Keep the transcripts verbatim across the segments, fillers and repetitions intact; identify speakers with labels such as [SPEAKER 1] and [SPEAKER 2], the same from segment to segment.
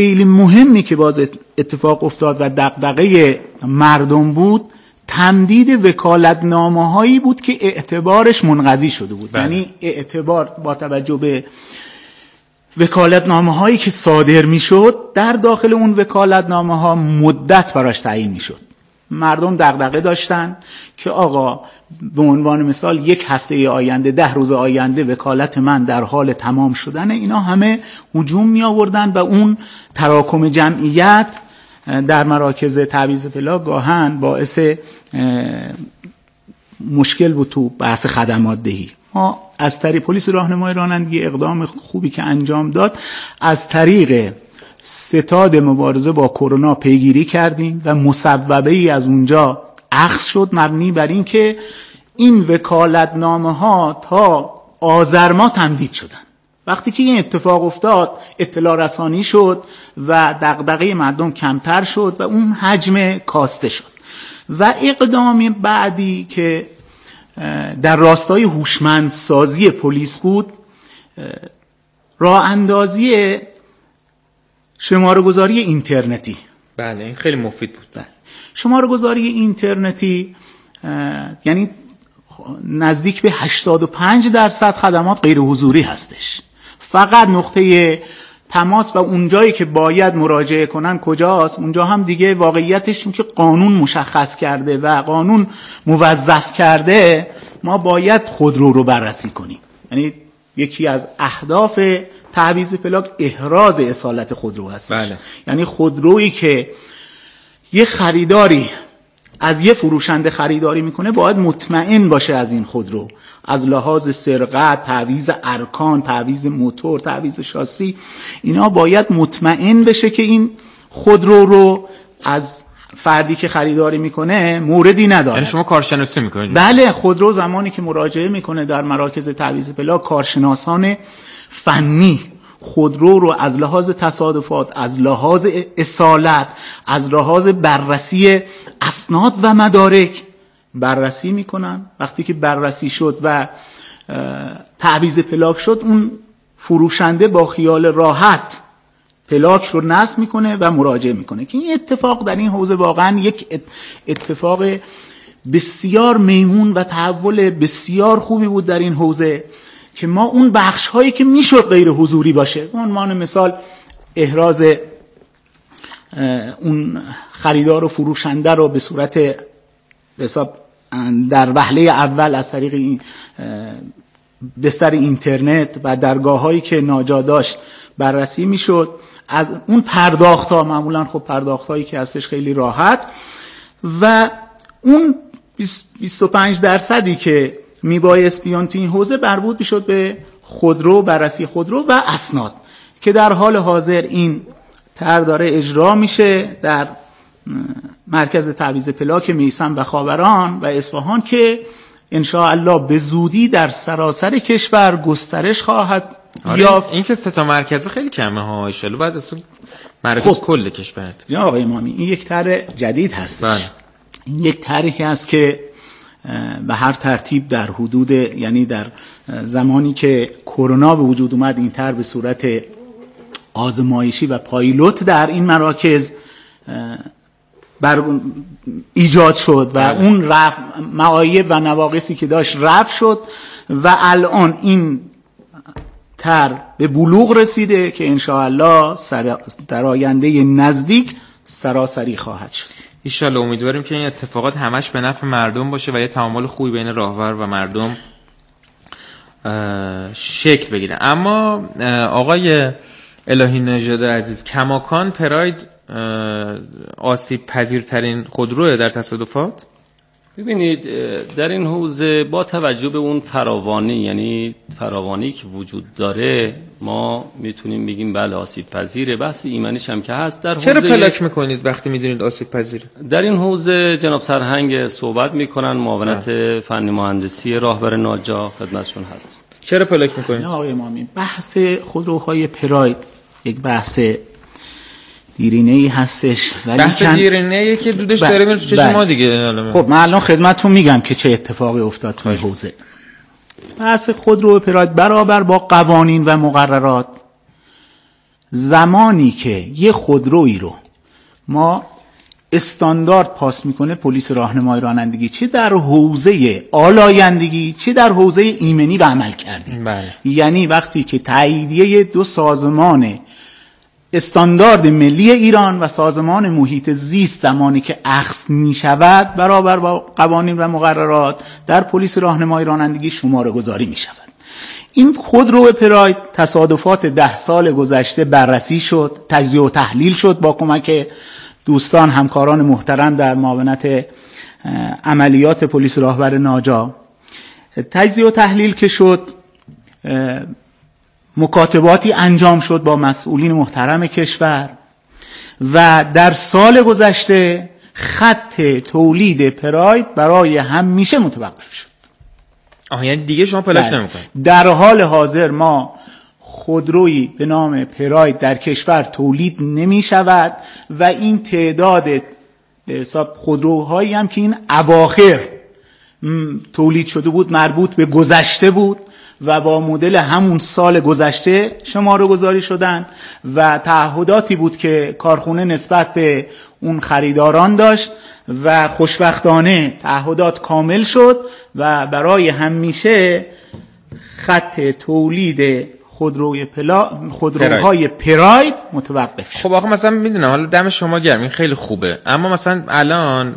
[SPEAKER 1] خیلی مهمی که باز اتفاق افتاد و دغدغه مردم بود، تمدید وکالتنامه هایی بود که اعتبارش منقضی شده بود. بله. یعنی اعتبار با توجه به وکالتنامه هایی که صادر می شد، در داخل اون وکالتنامه ها مدت براش تعیین می شد. مردم دغدغه داشتن که آقا به عنوان مثال یک هفته آینده، ده روز آینده وکالت من در حال تمام شدن. اینا همه هجوم می آوردن و اون تراکم جمعیت در مراکز تعویض پلاک گاهن باعث مشکل بود تو بحث خدمات دهی. ما از طریق پلیس راهنمای رانندگی اقدام خوبی که انجام داد، از طریق ستاد مبارزه با کرونا پیگیری کردیم و مصوبه ای از اونجا اخذ شد مبنی بر این که این وکالتنامه ها تا آذر ماه تمدید شدن. وقتی که این اتفاق افتاد، اطلاع رسانی شد و دغدغه مردم کمتر شد و اون حجم کاسته شد. و اقدام بعدی که در راستای هوشمندسازی پلیس بود، راه اندازی شماره گذاری اینترنتی.
[SPEAKER 2] بله این خیلی مفید بود.
[SPEAKER 1] بله. شماره گذاری اینترنتی یعنی نزدیک به هشتاد و پنج درصد خدمات غیر حضوری هستش. فقط نقطه تماس و اونجایی که باید مراجعه کنن کجاست، اونجا هم دیگه واقعیتش چون که قانون مشخص کرده و قانون موظف کرده، ما باید خودرو رو بررسی کنیم. یعنی یکی از اهداف تعویض پلاک احراز اصالت خودرو هست.
[SPEAKER 2] بله.
[SPEAKER 1] یعنی خودرویی که یه خریداری از یه فروشنده خریداری میکنه باید مطمئن باشه از این خودرو، از لحاظ سرقت، تعویض ارکان، تعویض موتور، تعویض شاسی، اینا باید مطمئن بشه که این خودرو رو از فردی که خریداری میکنه موردی نداره.
[SPEAKER 2] یعنی شما کارشناسی میکنید؟
[SPEAKER 1] بله، خودرو زمانی که مراجعه میکنه در مراکز تعویض پلاک، کارشناسان فنی خودرو رو از لحاظ تصادفات، از لحاظ اصالت، از لحاظ بررسی اسناد و مدارک بررسی میکنن. وقتی که بررسی شد و تعویض پلاک شد، اون فروشنده با خیال راحت پلاک رو نصب میکنه و مراجعه میکنه. که این اتفاق در این حوزه واقعا یک اتفاق بسیار میمون و تحول بسیار خوبی بود در این حوزه، که ما اون بخش هایی که میشد غیر حضوری باشه، به عنوان مثال احراز اون خریدار و فروشنده رو به صورت حساب در وهله اول از طریق این بستر اینترنت و درگاه هایی که ناجا داشت بررسی میشد. از اون پرداخت ها معمولا خب پرداخت هایی که هستش خیلی راحت، و اون بیست و پنج درصدی که میبایست بیان تو این حوزه مربوط میشد به خودرو، بررسی خودرو و اسناد، که در حال حاضر این طرح داره اجرا میشه در مرکز تعویض پلاک میثم و خاوران و اصفهان، که ان شاء الله به زودی در سراسر کشور گسترش خواهد یافت.
[SPEAKER 2] آره این که سه تا مرکز خیلی کمه ها، ان شاء الله بعد اصلا مرکز خب. کل کشور.
[SPEAKER 1] یا آقای امامی، این یک طرح جدید هستش. بله. این یک طرحی هست که به هر ترتیب در حدود، یعنی در زمانی که کرونا به وجود اومد، این طرح به صورت آزمایشی و پایلوت در این مراکز بر ایجاد شد و بله. اون رفع معایب و نواقصی که داشت رفع شد و الان این طرح به بلوغ رسیده که انشاءالله در آینده نزدیک سراسری خواهد شد.
[SPEAKER 2] ایشالله امیدواریم که این اتفاقات همش به نفع مردم باشه و یه تعامل خوبی بین راهور و مردم شکل بگیره. اما آقای الهی نژاد عزیز، کماکان پراید آسیب پذیرترین خودروه در تصادفات؟
[SPEAKER 3] ببینید در این حوزه با توجه به اون فراوانی، یعنی فراوانی که وجود داره، ما میتونیم بگیم بله آسیب پذیره. بحث ایمنیش هم که هست. در
[SPEAKER 2] چرا پلاک میکنید وقتی میدونید آسیب پذیره؟
[SPEAKER 3] در این حوزه جناب سرهنگ صحبت میکنن، معاونت فنی مهندسی راهبر ناجا خدمتشون هست.
[SPEAKER 2] چرا پلاک میکنید؟
[SPEAKER 1] آقای امامی، بحث خودروهای پراید یک بحث دیرینه‌ای هستش، ولی
[SPEAKER 2] بحث دیرینه‌ای که دودش داره میره تو چشم ما دیگه.
[SPEAKER 1] خب من الان خدمتتون میگم که چه اتفاقی افتاد تو حوزه. بحث خودرو پراید برابر با قوانین و مقررات زمانی که یه خودرویی رو ما استاندارد پاس میکنه پلیس راهنمایی رانندگی، چه در حوزه آلایندگی چه در حوزه ایمنی و عمل کردی،
[SPEAKER 2] بله.
[SPEAKER 1] یعنی وقتی که تاییدیه دو سازمان استاندارد ملی ایران و سازمان محیط زیست زمانی که اخذ می شود برابر با قوانین و مقررات در پلیس راهنمایی رانندگی شماره گذاری می شود. این خودرو پراید تصادفات ده سال گذشته بررسی شد، تجزیه و تحلیل شد با کمک دوستان همکاران محترم در معاونت عملیات پلیس راهبر ناجا. تجزیه و تحلیل که شد، مکاتباتی انجام شد با مسئولین محترم کشور و در سال گذشته خط تولید پراید برای همیشه متوقف شد.
[SPEAKER 2] آها، یعنی دیگه شما پلاک نمی‌کنید؟
[SPEAKER 1] در حال حاضر ما خودرویی به نام پراید در کشور تولید نمی شود و این تعداد به حساب خودروهایی هم که این اواخر تولید شده بود مربوط به گذشته بود و با مدل همون سال گذشته شماره گذاری شدن و تعهداتی بود که کارخونه نسبت به اون خریداران داشت و خوشبختانه تعهدات کامل شد و برای همیشه خط تولید خودروی پلا خودروهای پراید متوقف شد.
[SPEAKER 2] خب آخه مثلا میدونم حالا دم شما گرم، این خیلی خوبه، اما مثلا الان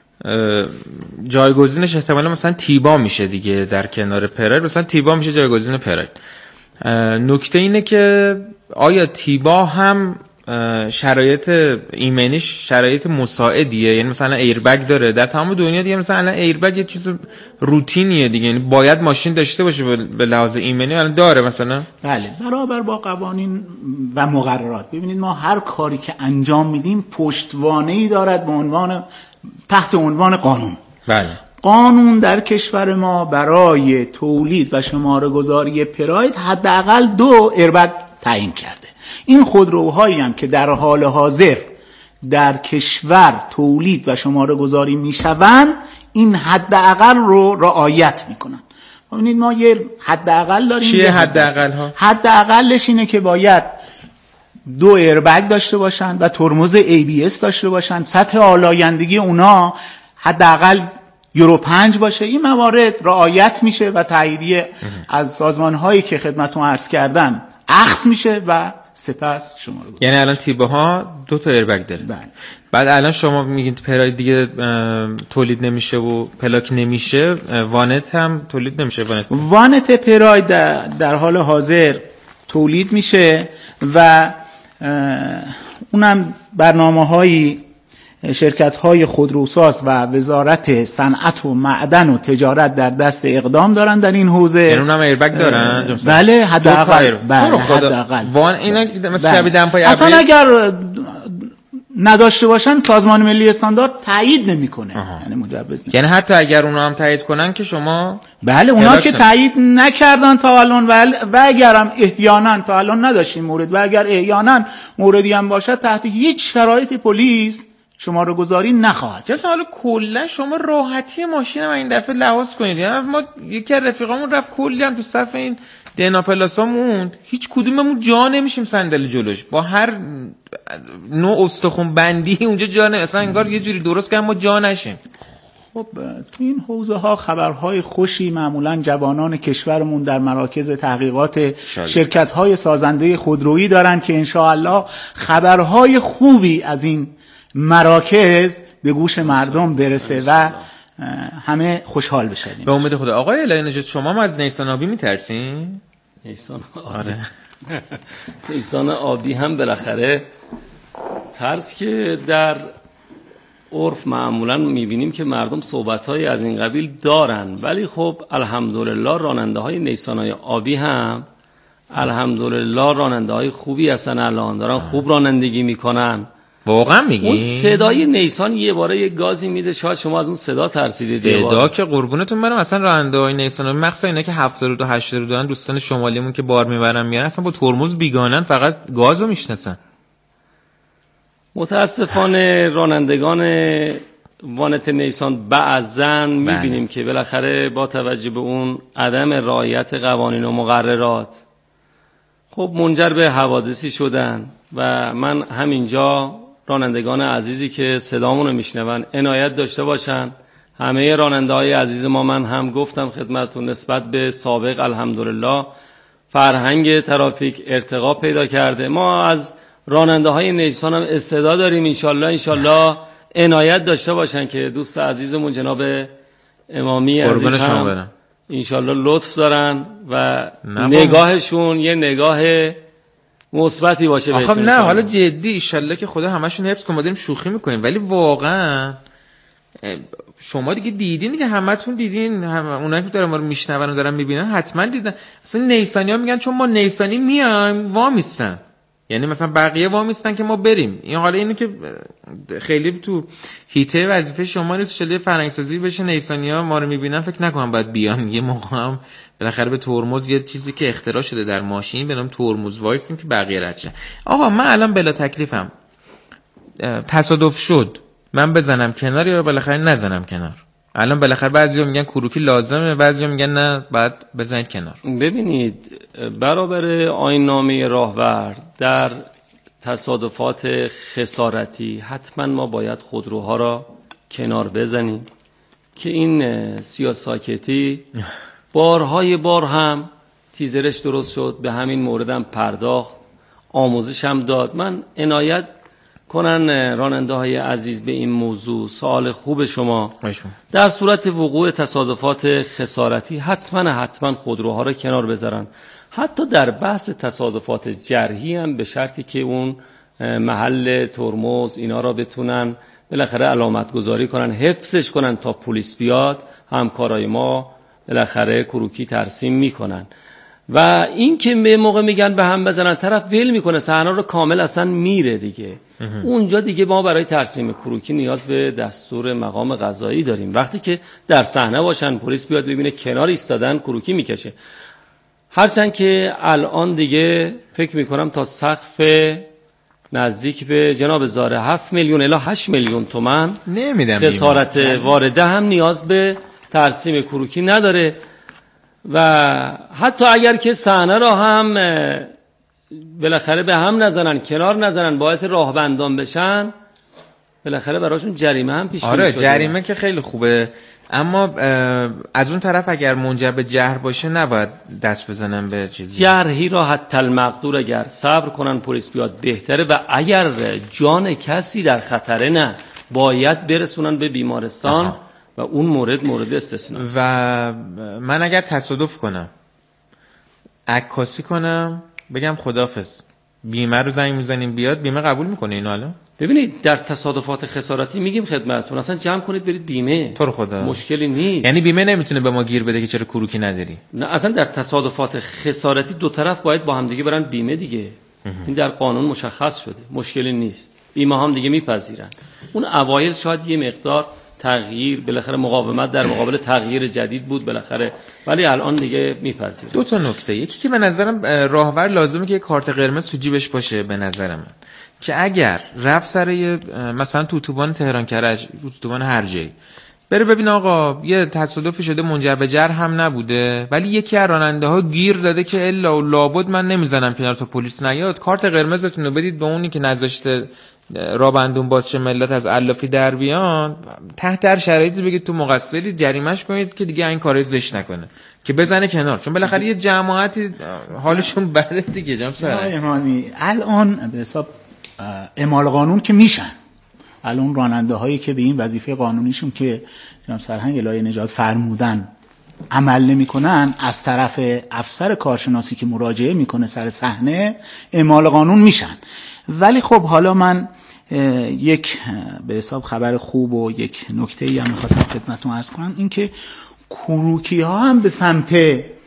[SPEAKER 2] جایگزینش احتمالا مثلا تیبا میشه دیگه در کنار پراید، مثلا تیبا میشه جایگزین پراید. نکته اینه که آیا تیبا هم شرایط ایمنیش شرایط مساعدیه؟ یعنی مثلا ایربگ داره در تمام دنیا دیگه، مثلا الان ایربگ یه چیز روتینیه دیگه، یعنی باید ماشین داشته باشه به لحاظ ایمنی، الان داره مثلا؟
[SPEAKER 1] بله، برابر با قوانین و مقررات. ببینید ما هر کاری که انجام میدیم پشتوانه‌ای دارد به عنوان تحت عنوان قانون.
[SPEAKER 2] بله.
[SPEAKER 1] قانون در کشور ما برای تولید و شماره گذاری پراید حداقل دو ایربگ تعیین کرده. این خودروهایی هم که در حال حاضر در کشور تولید و شماره گذاری میشوند این حداقل رو رعایت میکنن. ببینید ما یه حداقل داریم.
[SPEAKER 2] چیه حداقل ها؟
[SPEAKER 1] حداقلش اینه که باید دو ایربگ داشته باشن و ترمز ای بی اس داشته باشن، سطح آلایندگی اونا حداقل یورو پنج باشه. این موارد رعایت میشه و تاییدیه از سازمان هایی که خدمتتون عرض کردم اخذ میشه و سپس شماره گذاری.
[SPEAKER 2] یعنی الان تیبا ها دو تا ایربگ داره.
[SPEAKER 1] بله.
[SPEAKER 2] بعد الان شما میگید پراید دیگه تولید نمیشه و پلاک نمیشه، وانت هم تولید نمیشه. وانت
[SPEAKER 1] وانت پراید در, در حال حاضر تولید میشه و اونم برنامه‌های شرکت‌های خودروساز و وزارت صنعت و معدن و تجارت در دست اقدام دارن در این حوزه.
[SPEAKER 2] یعنی اونم ایربگ دارن؟
[SPEAKER 1] بله، حداقل. بله، حداقل.
[SPEAKER 2] وان اینا مثل شبیه دمپای
[SPEAKER 1] اصلا اگر نداشته باشن سازمان ملی استاندارد تایید نمیکنه، یعنی مجوز نمیکنه.
[SPEAKER 2] یعنی حتی اگر اونا هم تایید کنن که شما
[SPEAKER 1] بله، اونا که تایید نکردن تا الان و, و اگر هم احیانا تا الان نداشتیم مورد و اگر احیانا موردی هم باشه تحت هیچ شرایطی پلیس شماره گذاری نخواهد.
[SPEAKER 2] چرا حالا کلا شما راحتی ماشین هم این دفعه لحاظ کنید. یعنی ما یکی از رفیقامون رفت کلی هم تو صف این دینا پلاسا موند، هیچ کدوممون جا نمیشیم صندلی جلوش، با هر نوع استخوان بندی اونجا جا نه، اصلا انگار یه جوری درست که ما جا نشیم.
[SPEAKER 1] خب تو این حوزه ها خبرهای خوشی معمولا جوانان کشورمون در مراکز تحقیقات شرکت های سازنده خودرویی دارن که انشاءالله خبرهای خوبی از این مراکز به گوش مردم برسه و همه خوشحال بشن.
[SPEAKER 2] به امید خدا. آقای الهی نژاد، شما هم از نیسان آبی میترسین؟
[SPEAKER 3] نیسان آبی. آره. نیسان آبی هم بالاخره ترس که در عرف معمولا میبینیم که مردم صحبت‌های از این قبیل دارن، ولی خب الحمدلله راننده‌های نیسان‌های آبی هم الحمدلله راننده‌های خوبی هستن، الان دارن خوب رانندگی میکنن.
[SPEAKER 2] واقعا میگی؟
[SPEAKER 3] اون صدای نیسان یه باره یه گازی میده، شاید شما از اون صدا ترسیدید.
[SPEAKER 2] صدا که قربونتون برم، اصلا راننده‌های نیسان مخصوصا اینا که هفتاد و هشتاد و دو دارن، دوستان شمالیمون که بار میبرن میارن، اصلا با ترمز بیگانن، فقط گازو میشناسن.
[SPEAKER 3] متاسفانه رانندگان وانت نیسان بعضن میبینیم که بالاخره با توجه به اون عدم رعایت قوانین و مقررات، خب منجر به حوادثی شدن و من همینجا رانندگان عزیزی که صدامون رو میشنون عنایت داشته باشن. همه راننده های عزیز ما، من هم گفتم خدمتتون، نسبت به سابق الحمدلله فرهنگ ترافیک ارتقا پیدا کرده. ما از راننده های نیسان هم استعداد داریم. انشالله انشالله عنایت داشته باشن که دوست عزیزمون جناب امامی عزیز هم انشالله لطف دارن و نگاهشون یه نگاه مثبتی باشه بهشون.
[SPEAKER 2] آخه نه حالا جدی انشالله که خدا همشون حفظ کنه. ما داریم شوخی میکنیم ولی واقعا شما دیگه دیدین دیگه، همتون دیدین، هم اونایی که دارن ما رو میشنون و دارن میبینن حتما دیدن. اصلا نیسانی‌ها میگن چون ما نیسانی میایم وامیستن، یعنی مثلا بقیه وامیستن که ما بریم. این حالا اینو که خیلی تو هیته وظیفه شما نیست شلیه فرهنگسازی بشه، نیسانی‌ها ما رو میبینن فکر نکنم باید بیان. یه موقع هم بالاخره به ترمز یه چیزی که اختراع شده در ماشین به نام ترمز وایسیم که بقیه رد شه. آقا من الان بلا تکلیفم، تصادف شد من بزنم کنار یا بالاخره نزنم کنار؟ الان بالاخره بعضیا میگن کروکی لازمه، بعضیا میگن نه باید بزنید کنار.
[SPEAKER 3] ببینید برابر آیین‌نامه راهور در تصادفات خسارتی حتما ما باید خودروها را کنار بزنیم که این سیاساکتی بارهای بار هم تیزرش درست شد، به همین موردم پرداخت، آموزش هم داد. من عنایت کنن راننده های عزیز به این موضوع. سوال خوب شما. در صورت وقوع تصادفات خسارتی حتما حتما خودروها را کنار بذارن. حتی در بحث تصادفات جرحی هم به شرطی که اون محل ترمز اینا را بتونن بالاخره علامت گذاری کنن، حفظش کنن تا پلیس بیاد. همکارای ما بالاخره کروکی ترسیم میکنن و این که به موقع میگن به هم بزنن طرف ول میکنه، صحنه رو کامل اصلا میره دیگه. اونجا دیگه ما برای ترسیم کروکی نیاز به دستور مقام قضایی داریم. وقتی که در صحنه باشن پلیس بیاد ببینه کنار ایستادن کروکی میکشه. هرچند که الان دیگه فکر میکنم تا سقف نزدیک به جناب زاره هفت میلیون الی هشت میلیون تومان خسارت وارده هم نیاز به ترسیم کروکی نداره و حتی اگر که صحنه را هم بالاخره به هم نزنن، کنار نزنن، باعث راهبندان بشن، بالاخره براشون جریمه هم پیش میاد.
[SPEAKER 2] آره جریمه که خیلی خوبه، اما از اون طرف اگر منجر به جرح باشه نباید دست بزنن به چیزی.
[SPEAKER 3] جرحی را حتی المقدور اگر صبر کنن پلیس بیاد بهتره و اگر جان کسی در خطره نه باید برسونن به بیمارستان. آها. و اون مورد مورد استثناء.
[SPEAKER 2] و من اگر تصادف کنم عکاسی کنم بگم خداحافظ، بیمه رو زنگ میزنیم بیاد، بیمه قبول میکنه اینو؟ الان
[SPEAKER 3] ببینید در تصادفات خسارتی میگیم خدمتتون اصلا جمع کنید برید بیمه،
[SPEAKER 2] تو رو خدا
[SPEAKER 3] مشکلی نیست.
[SPEAKER 2] یعنی بیمه نمیتونه به ما گیر بده که چرا کروکی نداری؟
[SPEAKER 3] نه اصلا در تصادفات خسارتی دو طرف باید با هم دیگه برن بیمه دیگه. این در قانون مشخص شده، مشکلی نیست. بیمه هم دیگه میپذیرن. اون اوایل شاید یه مقدار تغییر بالاخره مقاومت در مقابل تغییر جدید بود بالاخره، ولی الان دیگه میپذیره. دو
[SPEAKER 2] تا نکته، یکی که به نظرم راهور لازمه که کارت قرمز تو جیبش باشه به نظر من، که اگر رفت سر مثلا تو اتوبان تهران کرج، تو اتوبان هر جایی بره ببین آقا یه تصادفی شده منجر به جرح هم نبوده ولی یکی از راننده ها گیر داده که الا و لابد من نمیزنم کنار تا پلیس نیاد، کارت قرمزتون رو بدید به اونی که نذاشته رابندون باز شه ملت از علافی در بیان، تحت هر شرایطی بگید تو مقصری، جریمه‌اش کنید که دیگه این کارو زشت نکنه، که بزنه کنار، چون بالاخره یه جماعتی حالشون بده دیگه. جناب
[SPEAKER 1] سرهنگ الان به حساب اعمال قانون که میشن، الان راننده هایی که به این وظیفه قانونیشون که جناب سرهنگ الهی نجات فرمودن عمل نمیکنن، از طرف افسر کارشناسی که مراجعه میکنه سر صحنه اعمال قانون میشن. ولی خب حالا من یک به حساب خبر خوب و یک نکته‌ای هم می‌خواستم خدمتتون عرض کنم، این که کروکی ها هم به سمت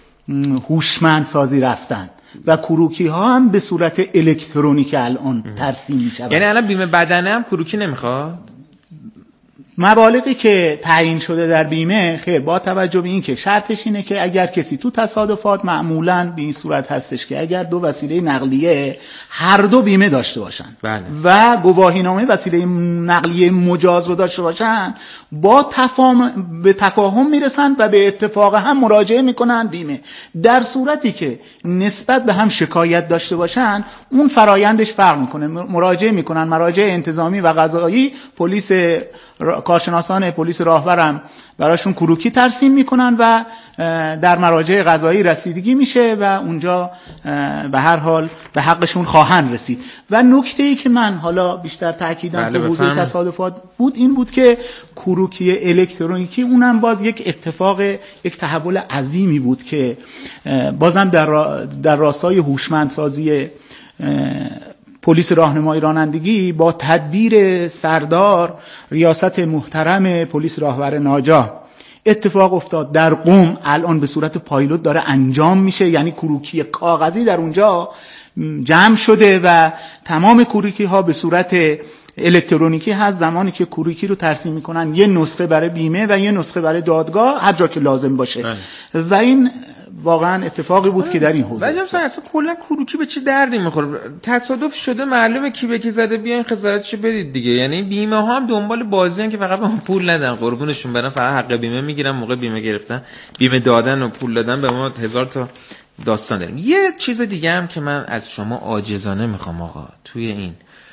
[SPEAKER 1] هوشمندسازی رفتن و کروکی ها هم به صورت الکترونیک الان ترسیم میشن.
[SPEAKER 2] یعنی الان بیمه بدنه هم کروکی نمیخواد؟
[SPEAKER 1] مبالغی که تعیین شده در بیمه خیر با توجه به این که شرطش اینه که اگر کسی تو تصادفات معمولاً به این صورت هستش که اگر دو وسیله نقلیه هر دو بیمه داشته باشن
[SPEAKER 2] بله.
[SPEAKER 1] و گواهینامه وسیله نقلیه مجاز رو داشته باشن با تفاهم به تفاهم میرسن و به اتفاق هم مراجعه میکنن بیمه. در صورتی که نسبت به هم شکایت داشته باشن اون فرایندش فرق میکنه، مراجعه میکنن مراجع انتظامی و قضایی، پلیس کارشناسان پلیس راهورم براشون کروکی ترسیم میکنن و در مراجع قضایی رسیدگی میشه و اونجا به هر حال به حقشون خواهند رسید. و نکته‌ای که من حالا بیشتر تاکیدم که حوزه تصادفات بود این بود که کروکی الکترونیکی اونم باز یک اتفاق، یک تحول عظیمی بود که بازم در را در راستای هوشمندسازی پلیس راهنمایی رانندگی با تدبیر سردار ریاست محترم پلیس راهور ناجا اتفاق افتاد. در قم الان به صورت پایلوت داره انجام میشه، یعنی کروکی کاغذی در اونجا جمع شده و تمام کروکی ها به صورت الکترونیکی هست. زمانی که کروکی رو ترسیم میکنن یه نسخه برای بیمه و یه نسخه برای دادگاه هر جا که لازم باشه بله. و این واقعا اتفاقی بود که در این حوزه
[SPEAKER 2] ولی مثلا اصلا کلا کروکی به چه دردی میخوره؟ تصادف شده معلومه کی به کی زده، بیاین خسارتشو بدید دیگه. یعنی بیمه ها هم دنبال بازیان که فقط به ما پول ندن، قربونشون برن، فقط حق بیمه میگیرن، موقع بیمه گرفتن بیمه دادن و پول دادن به ما هزار تا داستان داریم. یه چیز دیگه هم که من از شما عاجزانه میخوام آقا، توی این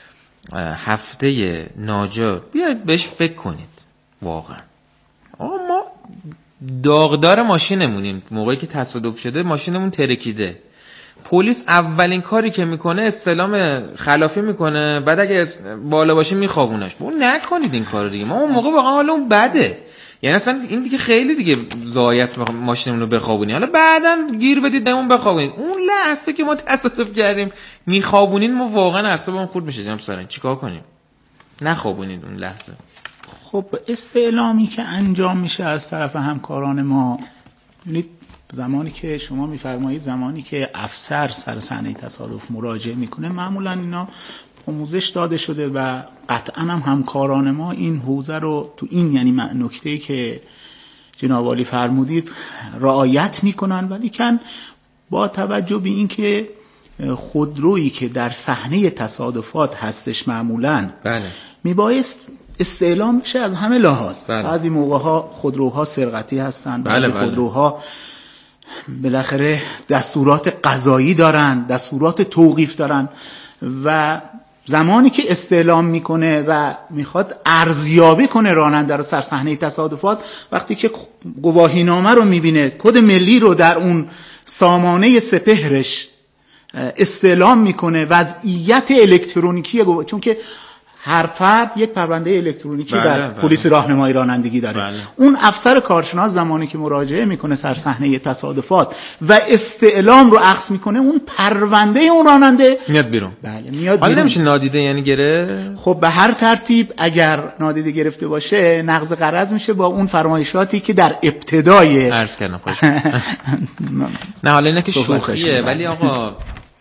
[SPEAKER 2] هفته ناجا بیاید بهش فکر کنید. واقعا آقا ما داغدار ماشینمونیم، موقعی که تصادف شده ماشینمون ترکیده، پلیس اولین کاری که میکنه استلام خلافی میکنه، بعد اگه بالا باشه میخوابونش. اون نکنید این کارو دیگه، ما اون موقع واقعا حالا اون بده، یعنی اصلا این دیگه خیلی دیگه ضایع است ماشینمون رو بخوابونی، حالا بعداً گیر بدید بهمون بخوابونید. اون لحظه که ما تصادف کردیم میخوابونین ما واقعا اعصابمون خورد میشه. جناب سرین چیکار کنیم؟ نخوابونید اون لحظه.
[SPEAKER 1] خب استعلامی که انجام میشه از طرف همکاران ما، ببینید زمانی که شما میفرمایید زمانی که افسر سر صحنه تصادف مراجعه میکنه معمولا اینا آموزش داده شده و قطعا هم همکاران ما این حوزه رو تو این یعنی نکته‌ای که جناب عالی فرمودید رعایت میکنن، ولی کن با توجه به این که خودرویی که در صحنه تصادفات هستش معمولا
[SPEAKER 2] بله
[SPEAKER 1] میبایست استعلام میشه از همه لحاظ.
[SPEAKER 2] بله.
[SPEAKER 1] بعضی موقع‌ها خودروها سرقتی هستن، بعضی
[SPEAKER 2] بله بله.
[SPEAKER 1] خودروها بالاخره دستورات قضایی دارن، دستورات توقیف دارن و زمانی که استعلام میکنه و میخواد ارزیابی کنه راننده رو سر صحنه تصادفات، وقتی که گواهینامه رو میبینه، کد ملی رو در اون سامانه سپهرش استعلام میکنه، وضعیت الکترونیکی گواه... چون که هر فرد یک پرونده الکترونیکی بله، در بله. پلیس راهنمایی رانندگی داره بله. اون افسر کارشناس زمانی که مراجعه میکنه سر صحنه تصادفات و استعلام رو اخذ میکنه، اون پرونده اون راننده
[SPEAKER 2] میاد بیرون.
[SPEAKER 1] بله میاد
[SPEAKER 2] حالا
[SPEAKER 1] بیرون.
[SPEAKER 2] نمیشه نادیده یعنی گره؟
[SPEAKER 1] خب به هر ترتیب اگر نادیده گرفته باشه نقض غرض میشه با اون فرمایشاتی که در ابتدای
[SPEAKER 2] عرض کردم. خوش نه حالا اینه که شوخیه، ولی آقا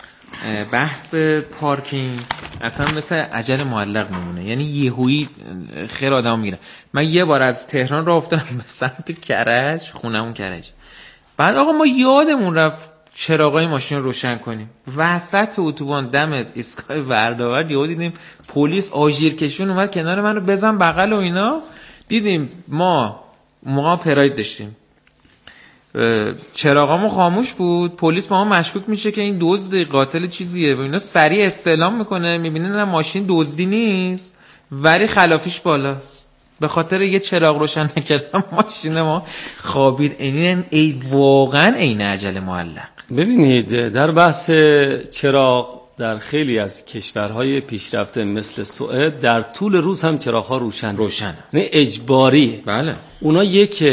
[SPEAKER 2] بحث پارکینگ اصلا مثل عجل معلق میمونه، یعنی یهویی خیر آدم میگیره. من یه بار از تهران راه افتادم به سمت کرج، خونمون کرج، بعد آقا ما یادمون رفت چراغای ماشین رو روشن کنیم، وسط اتوبان دم ایستگاه وردآورد یهو دیدیم پلیس آژیر کشون اومد کنار منو بزن بغل و اینا. دیدیم ما موقع پراید داشتیم، چراغامو خاموش بود، پلیس با ما مشکوک میشه که این دزد قاتل چیزیه و اینا، سریع استعلام میکنه، میبینه نه ماشین دزدی نیست ولی خلافیش بالاست، به خاطر یه چراغ روشن نکردن ماشین ما خوابید. این ای واقعا عین عجل معلق.
[SPEAKER 3] ببینید در بحث چراغ در خیلی از کشورهای پیشرفته مثل سوئد در طول روز هم چراغ‌ها روشن
[SPEAKER 2] روشن
[SPEAKER 3] نه اجباریه.
[SPEAKER 2] بله
[SPEAKER 3] اونا یک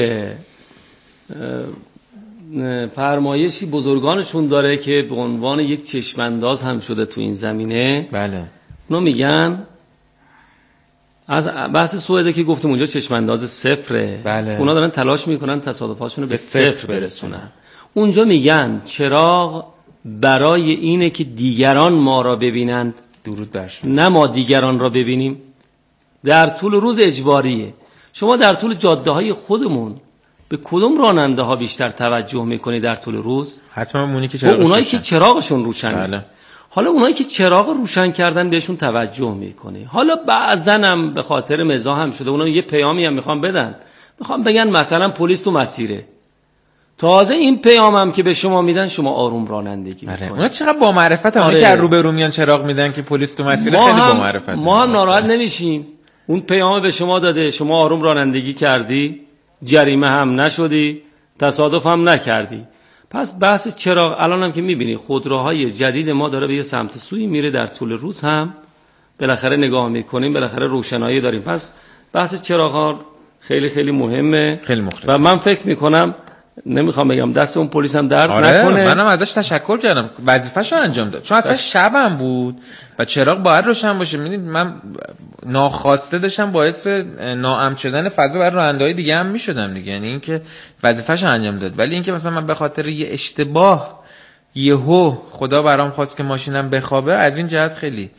[SPEAKER 3] فرمایشی بزرگانشون داره که به عنوان یک چشمانداز هم شده تو این زمینه.
[SPEAKER 2] بله
[SPEAKER 3] اونا میگن از بحث سوئد که گفتم اونجا چشمانداز صفره.
[SPEAKER 2] بله.
[SPEAKER 3] اونا دارن تلاش میکنن تصادفاتشون رو به صفر برسونن. اونجا میگن چراغ برای اینه که دیگران ما را ببینند،
[SPEAKER 2] درود برشون،
[SPEAKER 3] نه ما دیگران را ببینیم. در طول روز اجباریه. شما در طول جاده های خودمون به کدوم راننده ها بیشتر توجه میکنی در طول روز؟
[SPEAKER 2] حتما اونی که چراغشون
[SPEAKER 3] اونایی که چراغشون روشنه.
[SPEAKER 2] بله.
[SPEAKER 3] حالا اونایی که چراغ روشن کردن بهشون توجه میکنی. حالا بعضن هم به خاطر مزاح هم شده اونا یه پیامی هم میخوان بدن، میخوان بگن مثلا پلیس تو مسیره. تازه این پیام هم که به شما میدن شما آروم رانندگی میکنید.
[SPEAKER 2] اونا چقدر با معرفت هم. آره. که رو به رو میان چراغ میدن که پلیس تو مسیره، خیلی با معرفت.
[SPEAKER 3] ما هم ناراحت نمیشیم. اون پیام به شما داده، شما آروم رانندگی کردی، جریمه هم نشدی، تصادف هم نکردی. پس بحث چراغ الان هم که میبینی خودروهای جدید ما داره به یه سمت سوی میره، در طول روز هم بالاخره نگاه میکنیم، بالاخره روشنایی داریم. پس بحث چراغ ها خیلی خیلی مهمه،
[SPEAKER 2] خیلی مخلص.
[SPEAKER 3] و من فکر میکنم، نمیخوام بگم دست اون پلیس هم درد
[SPEAKER 2] آره،
[SPEAKER 3] نکنه.
[SPEAKER 2] منم ازش تشکر کردم، وظیفه‌شو انجام داد، چون اصلا شبم بود و چراغ باید روشن باشه. میدونید من ناخواسته داشتم باعث ناامن شدن فضا برای راننده‌های دیگه هم میشدم دیگه. یعنی اینکه وظیفه‌شو انجام داد، ولی اینکه مثلا من به خاطر یه اشتباه یهو خدا برام خواست که ماشینم بخوابه، از این جهت خیلی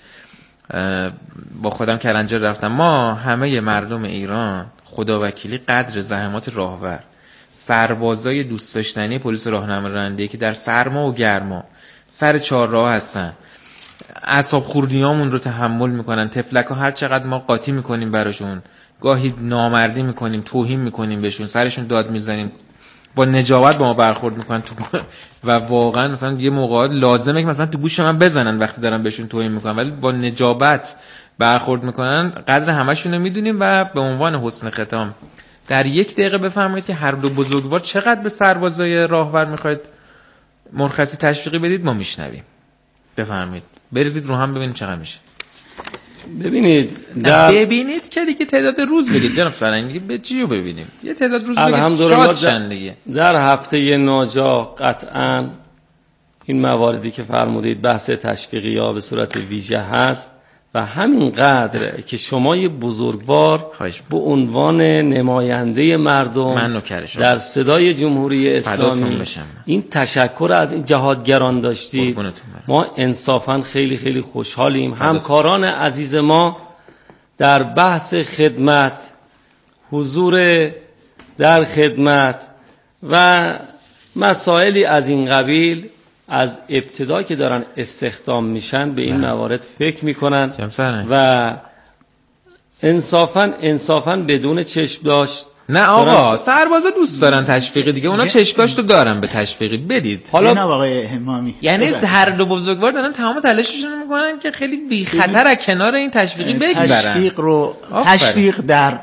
[SPEAKER 2] با خودم کلنجار رفتم. ما همه مردم ایران خدا وکیلی قدر زحمات راهور، سربازای دوست داشتنی پلیس راهنما رانندگی که در سرما و گرما سر چهارراه هستن، اعصاب خوردیامون رو تحمل میکنن. تفلکا هر چقدر ما قاطی میکنیم براشون، گاهی نامردی میکنیم، توهین میکنیم بهشون، سرشون داد میزنیم، با نجابت با ما برخورد میکنن تو و واقعا مثلا یه موقع لازمه که مثلا تو گوش من بزنن وقتی دارن بهشون توهین میکنن، ولی با نجابت برخورد میکنن. قدر همشون رو میدونیم. و به عنوان حسن ختام در یک دقیقه بفرمایید که هر دو بزرگوار چقدر به سربازای راهور میخواید مرخصی تشویقی بدید، ما میشنویم. بفرمایید، بریزید رو هم ببینیم چقدر میشه.
[SPEAKER 3] ببینید در...
[SPEAKER 2] ببینید که دیگه تعداد روز بگید جناب فرنگی، به چی رو ببینیم؟ یه تعداد روز بگید شاد شن دیگه.
[SPEAKER 3] در هفته ناجا قطعاً این مواردی که فرمودید بحث تشویقی یا به صورت ویژه هست و همین قدر که شما یه بزرگوار به عنوان نماینده مردم در صدای جمهوری اسلامی این تشکر از این جهادگران داشتید، ما انصافاً خیلی خیلی خوشحالیم. همکاران عزیز ما در بحث خدمت، حضور در خدمت و مسائلی از این قبیل از ابتدا که دارن استخدام میشن به این نه. موارد فکر میکنن و انصافاً انصافاً بدون چشم داشت.
[SPEAKER 2] نه آقا سربازا دوست دارن تشویقی دیگه، اونا چشم داشت رو دارن به تشویقی بدید.
[SPEAKER 1] حالا جناب آقای همامی،
[SPEAKER 2] یعنی هر دو بزرگوار دارن تمام تلاششون میکنن که خیلی بی خطر از کنار این تشویقی بگذرن.
[SPEAKER 1] تشویق رو تشویق در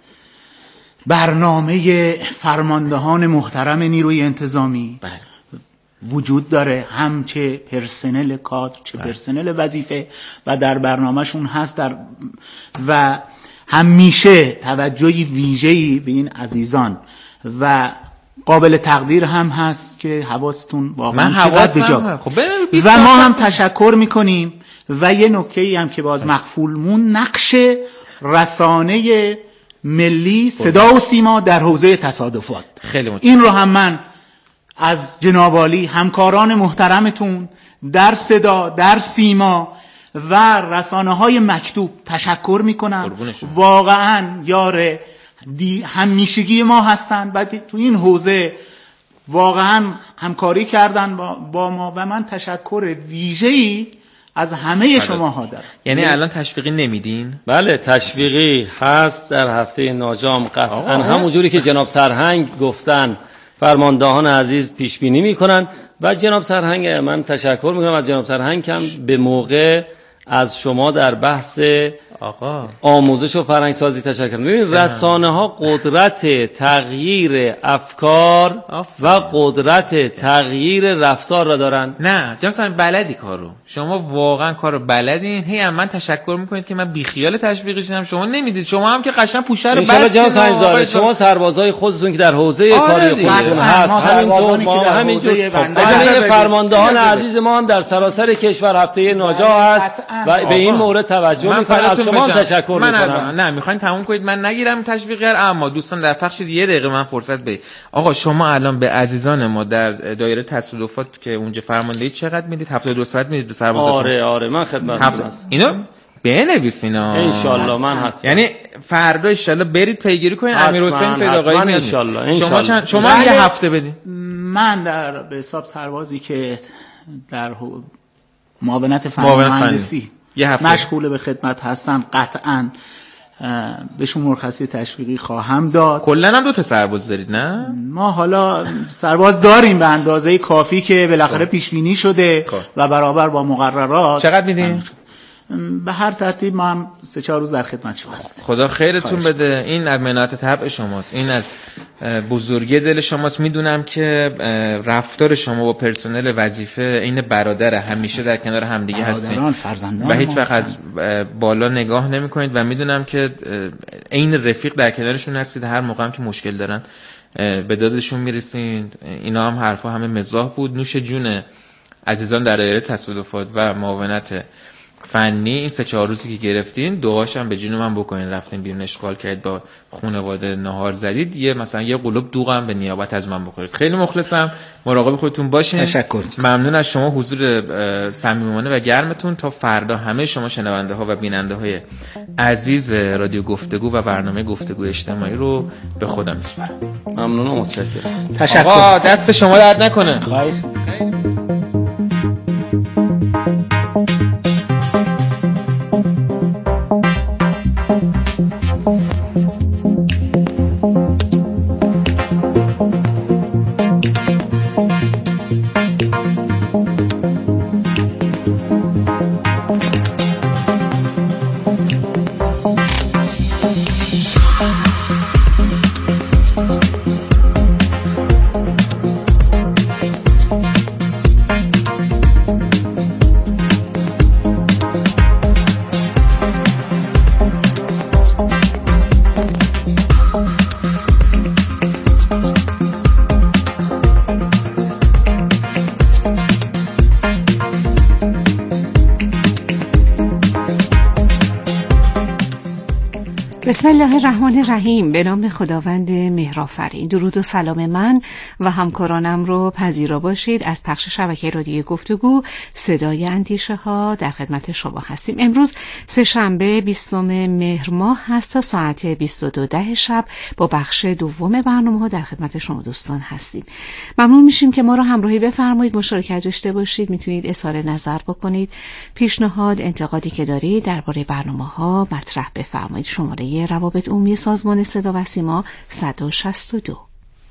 [SPEAKER 1] برنامه فرماندهان محترم نیروی انتظامی بله. وجود داره، هم چه پرسنل کادر چه بله. پرسنل وظیفه و در برنامهشون هست در و همیشه توجهی ویژه‌ای به این عزیزان و قابل تقدیر هم هست که حواستون واقعا چقدر بجا خب و ما هم تشکر میکنیم. و یه نکته‌ای هم که باز مخفول مون، نقش رسانه ملی صدا و سیما در حوزه تصادفات،
[SPEAKER 2] خیلی
[SPEAKER 1] این رو هم من از جناب عالی همکاران محترمتون در صدا در سیما و رسانه‌های مکتوب تشکر میکنم. واقعا یار همیشگی ما هستند و تو این حوزه واقعا همکاری کردن با, با ما و من تشکر ویژه‌ای از همه شماها دارم.
[SPEAKER 2] یعنی الان تشویقی نمیدین؟
[SPEAKER 3] بله تشویقی هست در هفته ناجام قطعا همونجوری که جناب سرهنگ گفتن فرماندهان عزیز پیش بینی میکنن و جناب سرهنگ من تشکر میکنم از جناب سرهنگ هم به موقع از شما در بحث آقا آموزش و فرهنگسازی تشکر کنم. ببین رسانه ها قدرت تغییر افکار و قدرت تغییر رفتار را دارن.
[SPEAKER 2] نه جناب سرهنگ بلدی کارو، شما واقعا کارو بلدین. هی هم من تشکر میکنید که من بی خیال تشویقی شدم، شما نمیدید. شما هم که قشنگ پوشه رو
[SPEAKER 3] بس جناب سرهنگ، شما سربازای خودتون که در حوزه کاری خودتون هست همینطور ما همینجور فرماندهان عزیز ما هم در سراسر کشور هفته ناجا هست و به این مورد توجه میکنم. از شما تشکر
[SPEAKER 2] من
[SPEAKER 3] میکنم.
[SPEAKER 2] نه میخواین تموم کنید من نگیرم تشویقی، اما دوستان در پخش یه دقیقه من فرصت بدید. آقا شما الان به عزیزان ما در دایره تصادفات که اونجا فرماندهی چقدر میدید؟ هفتاد و دو ساعت میدید به سربازاتون؟
[SPEAKER 3] آره آره من خدمتتون هستم.
[SPEAKER 2] اینو بنویسین ها
[SPEAKER 3] ان شاء الله. من حتما
[SPEAKER 2] یعنی فردا ان شاء الله برید پیگیری کنین امیرحسین سید آقایی میاد.
[SPEAKER 3] ان شاء الله.
[SPEAKER 2] شما چند شما
[SPEAKER 1] بله.
[SPEAKER 2] یه هفته بدین.
[SPEAKER 1] من در به حساب سربازی که در حو- معاونت فنی
[SPEAKER 2] معاونت
[SPEAKER 1] مهندسی
[SPEAKER 2] یه هفته
[SPEAKER 1] مشغول به خدمت هستم، قطعاً اه، بهشون مرخصی تشویقی خواهم داد.
[SPEAKER 2] کلا هم دو تا سرباز دارید نه؟
[SPEAKER 1] ما حالا سرباز داریم به اندازه کافی که بالاخره پیش بینی شده
[SPEAKER 2] خب.
[SPEAKER 1] و برابر با مقررات.
[SPEAKER 2] چقدر میدین؟
[SPEAKER 1] به هر ترتیب ما هم سه چهار روز در خدمت شما هستیم.
[SPEAKER 2] خدا خیرتون بده. این از مناعت طبع شماست، این از بزرگی دل شماست. میدونم که رفتار شما با پرسنل وظیفه این برادر، همیشه در کنار همدیگه هستین
[SPEAKER 1] فرزندان
[SPEAKER 2] و هیچ وقت از بالا نگاه نمی‌کنید و میدونم که این رفیق در کنارشون هستید. هر موقع هم که مشکل دارن به دادشون میرسین. اینا هم حرفا همه مزاح بود. نوش جون عزیزان در دایره تصادفات و معاونت فنی. این سه چهار روزی که گرفتین دعاش هم به جون من بکنین. رفتین بیرون اشغال کردید، با خانواده نهار زدید، یه مثلا یه قلوب دوغ هم به نیابت از من بخورید. خیلی مخلصم. مراقب خودتون باشین.
[SPEAKER 1] تشکر.
[SPEAKER 2] ممنون از شما حضور صمیمانه و گرمتون. تا فردا همه شما شنونده ها و بیننده های عزیز رادیو گفتگو و برنامه گفتگو اجتماعی رو به خودم میسپارم.
[SPEAKER 3] ممنون و متشکرم.
[SPEAKER 1] تشکر.
[SPEAKER 2] آقا دست شما درد نکنه.
[SPEAKER 1] خواهش.
[SPEAKER 4] بسم الله الرحمن الرحیم. به نام خداوند مهرآفرین. درود و سلام من و همکارانم رو پذیرا باشید. از پخش شبکه رادیو گفتگو صدای اندیشه ها در خدمت شما هستیم. امروز سه شنبه بیستم مهر ماه هست. تا ساعت بیست و دو ده شب با بخش دوم برنامه ها در خدمت شما دوستان هستیم. ممنون میشیم که ما رو همراهی بفرمایید، مشارکت داشته باشید. میتونید اظهار نظر بکنید، پیشنهاد، انتقادی که دارید درباره برنامه ها مطرح بفرمایید. شماره روابط عمومی سازمان صدا و سیما صد و شصت و دو.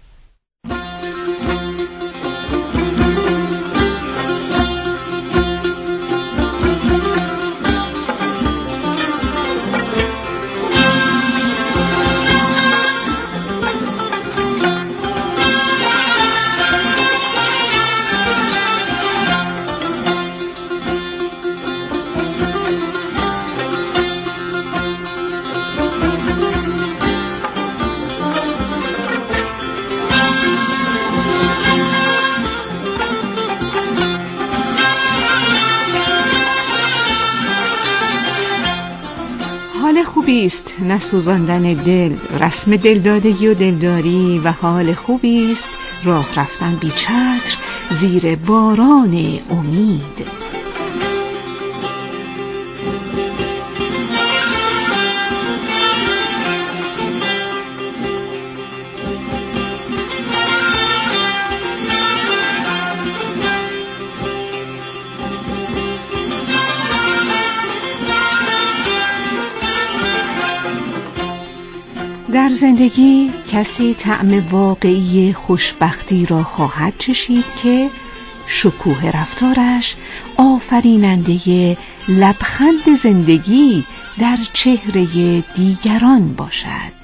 [SPEAKER 4] خوبی است نسوزاندن دل، رسم دلدادگی و دلداری و حال خوبی است راه رفتن بی چتر زیر باران امید. در زندگی کسی طعم واقعی خوشبختی را خواهد چشید که شکوه رفتارش آفریننده لبخند زندگی در چهره دیگران باشد.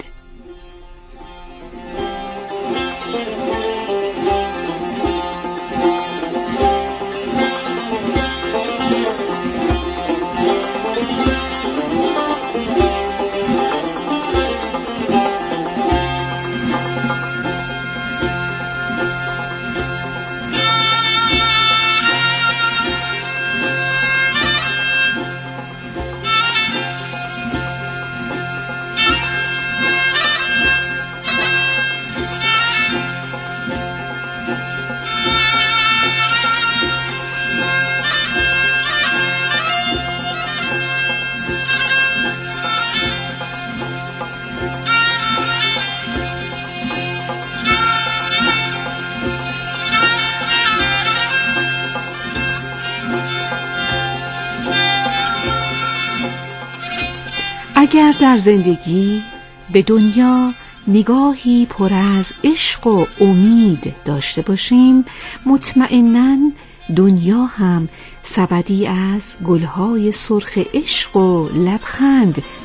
[SPEAKER 4] اگر در زندگی به دنیا نگاهی پر از عشق و امید داشته باشیم، مطمئناً دنیا هم سبدی از گلهای سرخ عشق و لبخند